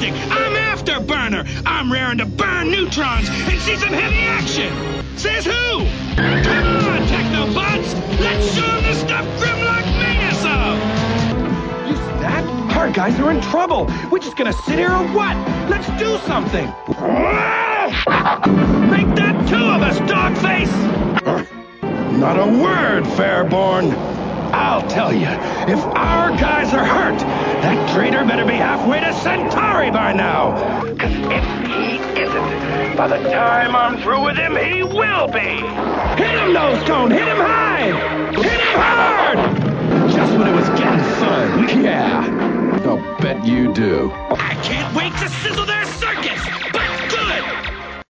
music. I'm Afterburner. I'm raring to burn neutrons and see some heavy action. Says who? Come on, Technobots. Let's show them the stuff Grimlock made us of. Is that? Our guys are in trouble. We're just gonna sit here or what? Let's do something. Make that two of us, Dogface. Not a word, Fairborn. I'll tell you, if our guys are hurt, that traitor better be halfway to Centauri by now. Because if he isn't, by the time I'm through with him, he will be. Hit him, Nose Cone! Hit him high! Hit him hard! Just when it was getting fun. Yeah. I'll bet you do. I can't wait to sizzle their